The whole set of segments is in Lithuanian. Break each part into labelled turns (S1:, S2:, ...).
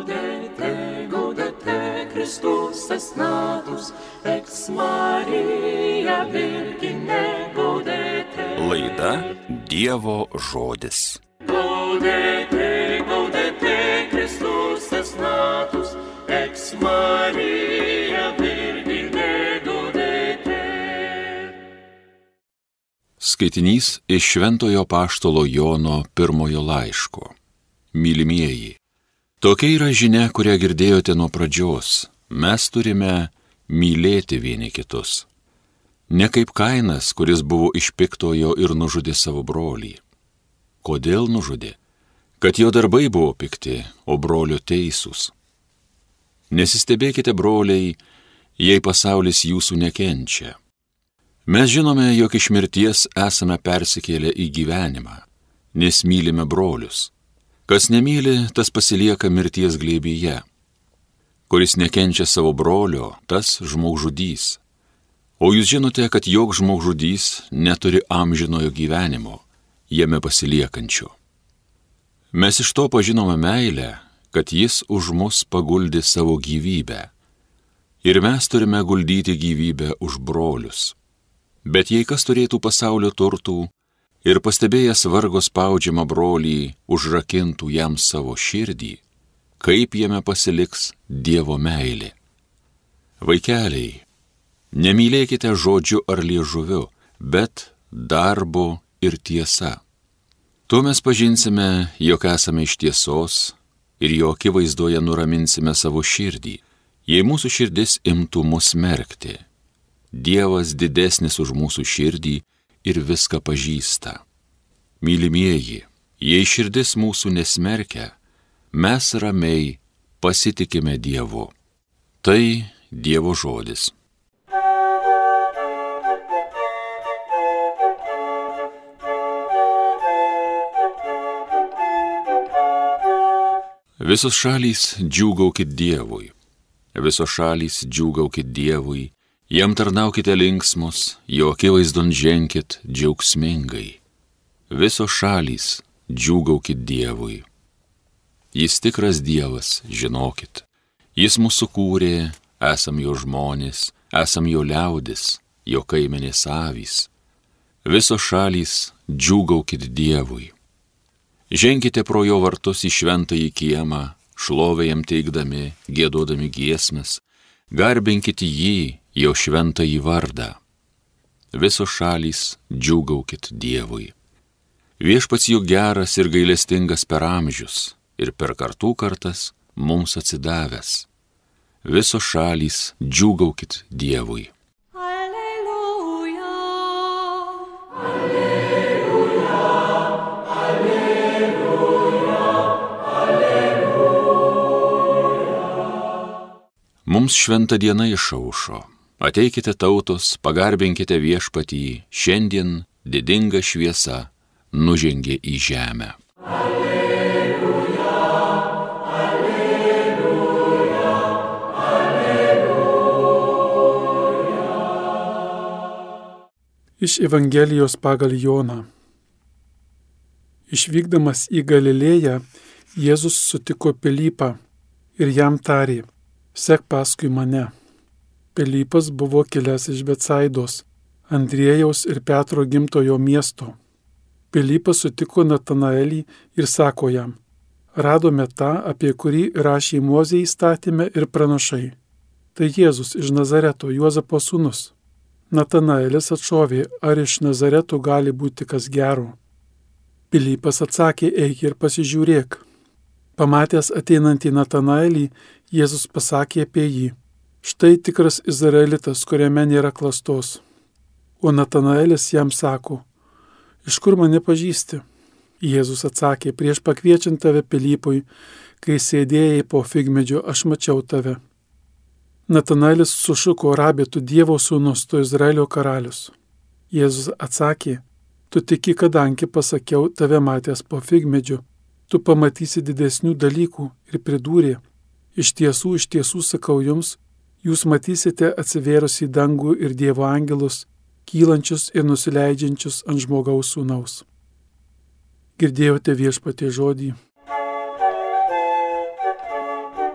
S1: gaudete, Christus es natus, ex Maria Virgine gaudete.
S2: Laida Dievo žodis.
S1: Gaudete, gaudete, Christus es natus, ex Maria Virgine gaudete.
S2: Skaitinys iš Šventojo Apaštalo Jono pirmojo laiško. Mylimieji, tokia yra žinia, kurią girdėjote nuo pradžios. Mes turime mylėti vieni kitus. Ne kaip Kainas, kuris buvo iš piktojo ir nužudė savo brolį. Kodėl nužudė? Kad jo darbai buvo pikti, o brolio teisūs. Nesistebėkite, broliai, jei pasaulis jūsų nekenčia. Mes žinome, jog iš mirties esame persikėlę į gyvenimą, nes mylime brolius. Kas nemyli, tas pasilieka mirties glėbyje. Kuris nekenčia savo brolio, tas žmogžudys. O jūs žinote, kad joks žmogžudys neturi amžinojo gyvenimo, jame pasiliekančio. Mes iš to pažinome meilę, kad jis už mus paguldė savo gyvybę. Ir mes turime guldyti gyvybę už brolius. Bet jei kas turėtų pasaulio turtų ir pastebėjęs vargo spaudžiamą brolį užrakintų jam savo širdį, kaip jame pasiliks Dievo meilė? Vaikeliai, nemylėkite žodžiu ar liežuviu, bet darbu ir tiesa. Tuo mes pažinsime, jog esame iš tiesos ir jo akivaizdoje nuraminsime savo širdį, jei mūsų širdis imtų mus smerkti. Dievas didesnis už mūsų širdį ir viską pažįsta. Mylimieji, jei širdis mūsų nesmerkia, mes ramiai pasitikime Dievu. Tai Dievo žodis. Visos šalys džiūgaukit Dievui. Visos šalys džiūgaukit Dievui. Jam tarnaukite linksmus, jo akivaizdon ženkit džiaugsmingai. Visos šalys džiūgaukit Dievui. Jis tikras Dievas, žinokit. Jis mūsų kūrė, esam jo žmonės, esam jo liaudis, jo kaimenės avys. Visos šalys džiūgaukit Dievui. Ženkite pro jo vartus į šventąjį kiemą, šlovę jam teikdami, giedodami giesmes, garbinkit jį, jo šventąjį vardą. Visos šalys džiūgaukit Dievui. Viešpats juk geras ir gailestingas per amžius ir per kartų kartas mums atsidavęs. Visos šalys džiūgaukit Dievui.
S1: Alleluja, alleluja, alleluja, alleluja.
S2: Mums šventa diena išaušo. Ateikite tautos, pagarbinkite Viešpatį, šiandien didinga šviesa nužengė į žemę.
S1: Alleluja, alleluja, alleluja.
S3: Iš Evangelijos pagal Joną. Išvykdamas į Galilėją, Jėzus sutiko Pilypą ir jam tarė: sek paskui mane. Pilypas buvo kilęs iš Betsaidos, Andriejaus ir Petro gimtojo miesto. Pilypas sutiko Natanaelį ir sako jam: radome tą, apie kurį rašė Mozė įstatyme ir pranašai. Tai Jėzus iš Nazareto, Juozapo sūnus. Natanaelis atšovė: ar iš Nazareto gali būti kas gero? Pilypas atsakė: eik ir pasižiūrėk. Pamatęs ateinantį Natanaelį, Jėzus pasakė apie jį: štai tikras izraelitas, kuriame nėra klastos. O Natanaelis jam sako: iš kur mane pažįsti? Jėzus atsakė: prieš pakviečiant tave Pilypui, kai sėdėjai po figmedžio, aš mačiau tave. Natanaelis sušuko: rabi, tu Dievo sūnus, tu Izraelio karalius. Jėzus atsakė: tu tiki, kadangi pasakiau tave matęs po figmedžiu, tu pamatysi didesnių dalykų, ir pridūrė: iš tiesų sakau jums, jūs matysite atsivėrus į dangų ir Dievo angelus, kylančius ir nusileidžiančius ant žmogaus sūnaus. Girdėjote Viešpaties žodį.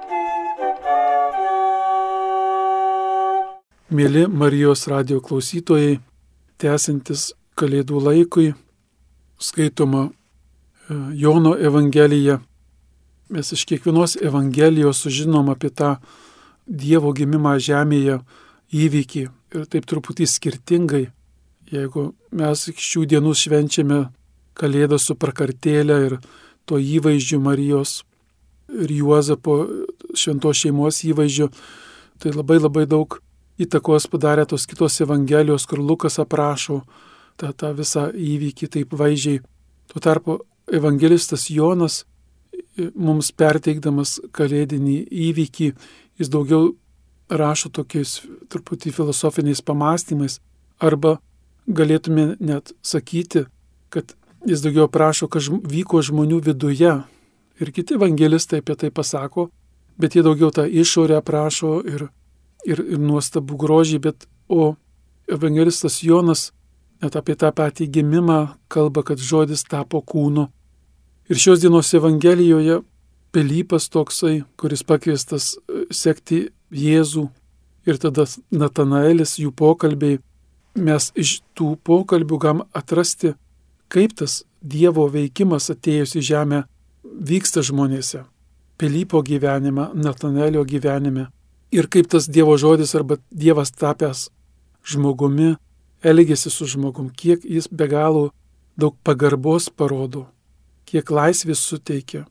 S3: Mėly Marijos radio klausytojai, tęsiantis Kalėdų laikui, skaitoma Jono Evangelija. Mes iš kiekvienos Evangelijos sužinom apie tą Dievo gimimą žemėje įvykį ir taip truputį skirtingai. Jeigu mes šių dienų švenčiame Kalėdą su prakartėle ir to įvaizdžiu Marijos ir Juozapo šventos šeimos įvaizdžiu, tai labai daug įtakos padarė tos kitos Evangelijos, kur Lukas aprašo tą visą įvykį taip vaizdžiai. Tuo tarpu evangelistas Jonas mums perteikdamas kalėdinį įvykį, jis daugiau rašo tokiais truputį filosofiniais pamastymais, arba galėtume net sakyti, kad jis daugiau aprašo, kas vyko žmonių viduje. Ir kiti evangelistai apie tai pasako, bet jie daugiau tą išorę aprašo ir nuostabų grožį, o evangelistas Jonas net apie tą patį gimimą kalba, kad žodis tapo kūnu. Ir šios dienos Evangelijoje Pilypas toksai, kuris pakviestas sekti Jėzų, ir tada Natanaelis, jų pokalbiai, mes iš tų pokalbių galim atrasti, kaip tas Dievo veikimas atėjus į žemę vyksta žmonėse. Pilypo gyvenime, Natanaelio gyvenime. Ir kaip tas Dievo žodis arba Dievas tapęs žmogumi elgėsi su žmogum, kiek jis be galo daug pagarbos parodo, kiek laisvės suteikia.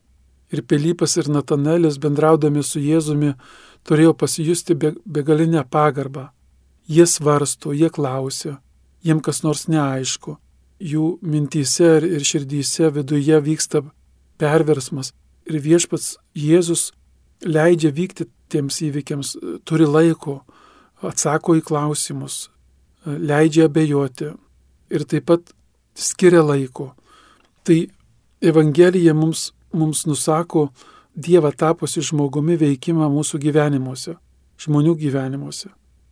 S3: Ir Pilypas ir Natanaelis bendraudami su Jėzumi turėjo pasijusti begalinę pagarbą. Jie svarsto, jie klausia, jiem kas nors neaišku. Jų mintyse ir širdyse viduje vyksta perversmas. Ir viešpats Jėzus leidžia vykti tiems įvykiams, turi laiko, atsako į klausimus, leidžia abejoti ir taip pat skiria laiko. Tai Evangelija mums nusako Dievą tapusi žmogumi veikimą mūsų gyvenimuose, žmonių gyvenimuose.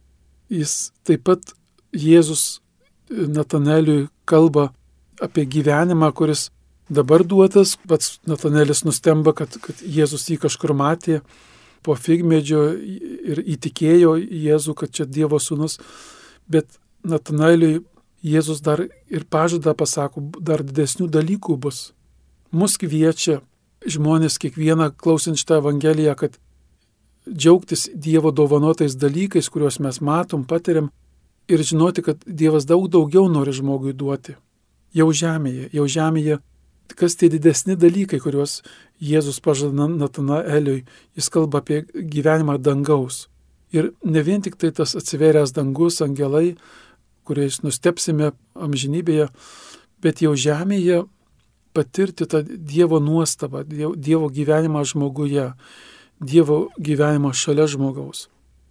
S3: Jis taip pat, Jėzus Natanaeliui kalba apie gyvenimą, kuris dabar duotas. Pats Natanaelis nustemba, kad Jėzus jį kažkur matė po figmedžio ir įtikėjo Jėzų, kad čia Dievo sūnus. Bet Natanaeliui Jėzus dar ir pažadą pasako, dar didesnių dalykų bus. Mus kviečia žmonės kiekvieną klausant šitą Evangeliją, kad džiaugtis Dievo dovanotais dalykais, kuriuos mes matom, patiriam, ir žinoti, kad Dievas daug daugiau nori žmogui duoti. Jau žemėje, kas tie didesni dalykai, kuriuos Jėzus pažada Natanaeliui, jis kalba apie gyvenimą dangaus. Ir ne vien tik tai tas atsiveręs dangus, angelai, kuriais nustepsime amžinybėje, bet jau žemėje patirti tą Dievo nuostabą, Dievo gyvenimą žmoguje, Dievo gyvenimą šalia žmogaus.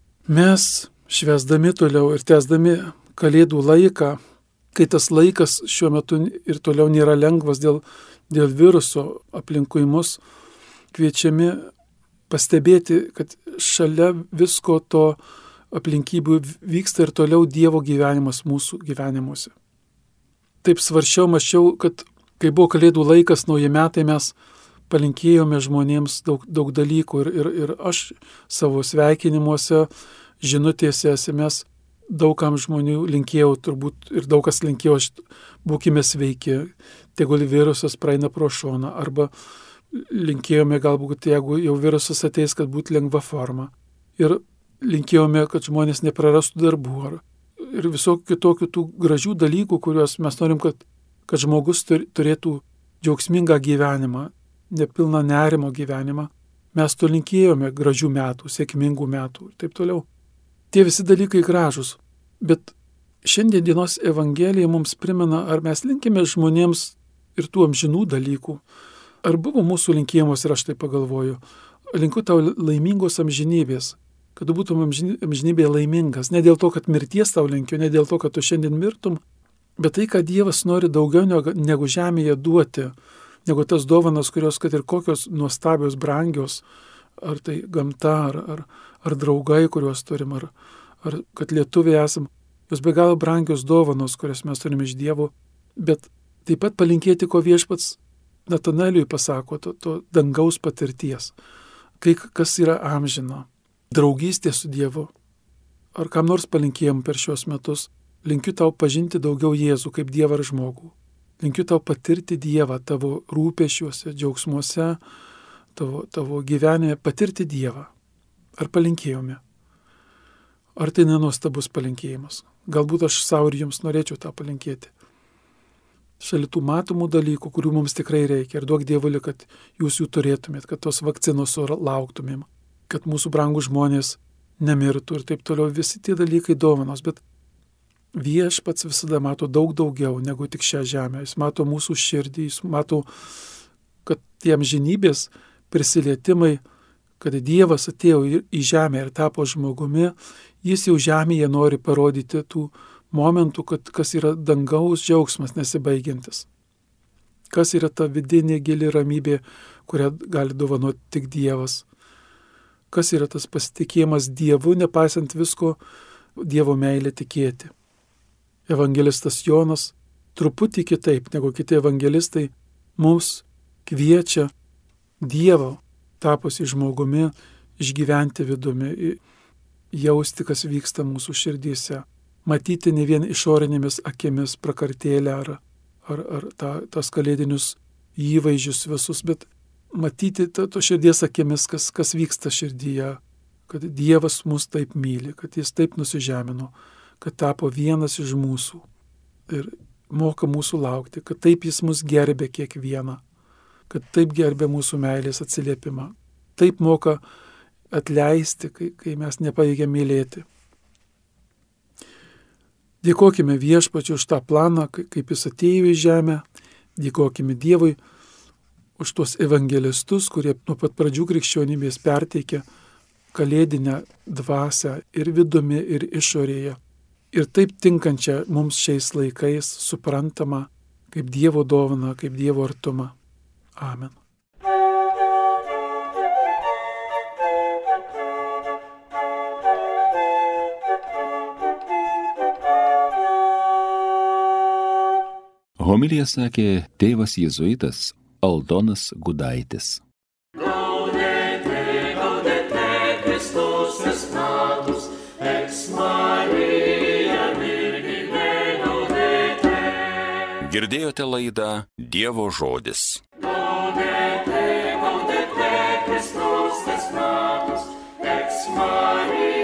S3: Mes švęsdami toliau ir tęsdami Kalėdų laiką, kai tas laikas šiuo metu ir toliau nėra lengvas dėl viruso aplinkui mus, kviečiami pastebėti, kad šalia visko to aplinkybių vyksta ir toliau Dievo gyvenimas mūsų gyvenimuose. Taip mačiau, kad kai buvo Kalėdų laikas, nauji metai, mes palinkėjome žmonėms daug dalykų ir aš savo sveikinimuose, žinutėse SMS daugam žmonių linkėjau, turbūt ir daug kas linkėjo, būkime sveiki, tegul virusas praeina pro šoną, arba linkėjome galbūt, jeigu jau virusas ateis, kad būtų lengva forma. Ir linkėjome, kad žmonės neprarastų darbų ir visokių kitokių tų gražių dalykų, kuriuos mes norim, kad žmogus turėtų džiaugsmingą gyvenimą, nepilną nerimo gyvenimą. Mes to linkėjome gražių metų, sėkmingų metų ir taip toliau. Tie visi dalykai gražus, bet šiandien dienos Evangelija mums primena, ar mes linkime žmonėms ir tų amžinų dalykų, ar buvo mūsų linkėjimas, ir aš tai pagalvoju, linkiu tau laimingos amžinybės, kad tu būtum amžinybėje laimingas, ne dėl to, kad mirties tau linkiu, ne dėl to, kad tu šiandien mirtum, bet tai, kad Dievas nori daugiau negu žemėje duoti, negu tas dovanas, kurios, kad ir kokios nuostabios, brangios, ar tai gamta, ar draugai, kuriuos turim, ar kad lietuviai esam, jos be galo brangios dovanos, kurias mes turime iš Dievo, bet taip pat palinkėti, ko viešpats Natanaeliui pasako, to dangaus patirties, kas yra amžina, draugystė su Dievu, ar kam nors palinkėjom per šios metus. Linkiu tau pažinti daugiau Jėzų kaip Dievą ir žmogų. Linkiu tau patirti Dievą tavo rūpesčiuose, džiaugsmuose, tavo gyvenime, patirti Dievą. Ar palinkėjome? Ar tai nenuostabus palinkėjimas? Galbūt aš savo ir jums norėčiau tą palinkėti. Šalia tų matomų dalykų, kurių mums tikrai reikia. Ir duok Dievuli, kad jūs jų turėtumėt, kad tos vakcinos lauktumėm, kad mūsų brangų žmonės nemirtų ir taip toliau. Visi tie dalykai dovanos, bet Viešpats visada mato daug daugiau negu tik šią žemę. Jis mato mūsų širdį, jis mato, kad tie amžinybės prisilietimai, kad Dievas atėjo į žemę ir tapo žmogumi, jis jau žemėje nori parodyti tų momentų, kad kas yra dangaus džiaugsmas nesibaigiantis. Kas yra ta vidinė gili ramybė, kurią gali dovanoti tik Dievas. Kas yra tas pasitikėjimas Dievu, nepaisant visko, Dievo meilė tikėti. Evangelistas Jonas truputį kitaip negu kiti evangelistai mums kviečia Dievo tapusi žmogumi išgyventi vidumi, jausti, kas vyksta mūsų širdyse, matyti ne vien išorinėmis akimis prakartėlę ar tas kalėdinius įvaizdžius visus, bet matyti to širdies akimis, kas vyksta širdyje, kad Dievas mus taip myli, kad jis taip nusižemino, kad tapo vienas iš mūsų ir moka mūsų laukti, kad taip jis mus gerbė kiekvieną, kad taip gerbė mūsų meilės atsiliepimą, taip moka atleisti, kai mes nepajėgėme mylėti. Dėkokime Viešpačiui už tą planą, kaip jis atėjo į žemę, dėkokime Dievui už tuos evangelistus, kurie nuo pat pradžių krikščionybės perteikė kalėdinę dvasią ir vidumi, ir išorėje. Ir taip tinkančią mums šiais laikais suprantama kaip Dievo dovana, kaip Dievo artuma. Amen.
S2: Homiliją sakė tėvas jėzuitas Aldonas Gudaitis.
S1: Gaudete, gaudete, Kristus natus, ex Maria Virgine gaudete.
S2: Girdėjote laidą Dievo žodis.
S1: Gaudete, gaudete, Kristus natus, ex Maria